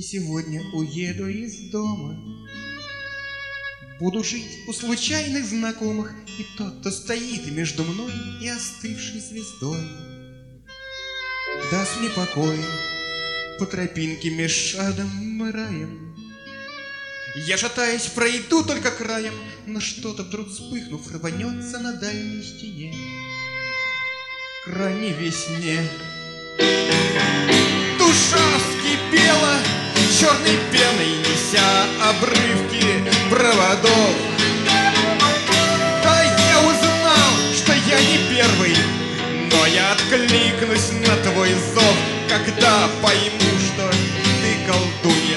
сегодня уеду из дома. Буду жить у случайных знакомых, и тот, кто стоит между мной и остывшей звездой, даст мне покой по тропинке меж адом и раем. Я, шатаясь, пройду только краем, но что-то вдруг вспыхнув рванется на дальней стене. К ранней весне душа вскипела черной пеной, неся обрывки проводов. Да, я узнал, что я не первый, но я откликнусь на твой зов, когда пойму, что ты колдунья.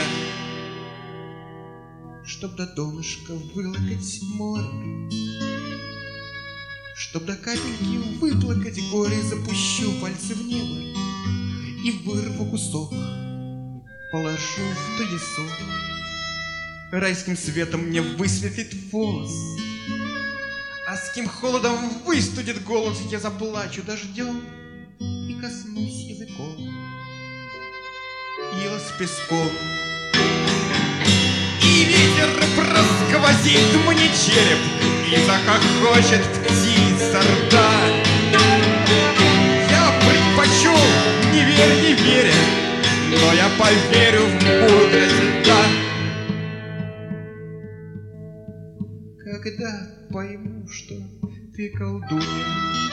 Чтоб до донышка вылокать море, чтоб до капельки выплакать горе, запущу пальцы в небо и вырву кусок, положу в туесок. Райским светом мне высветлит волос, адским холодом выстудит голос. Я заплачу дождем и коснусь языком ила с песком. И ветер просквозит мне череп, и захохочет птица рта. Я предпочел, не верь, не веря, но я поверю в мудрость льда. Когда пойму, что ты колдунья,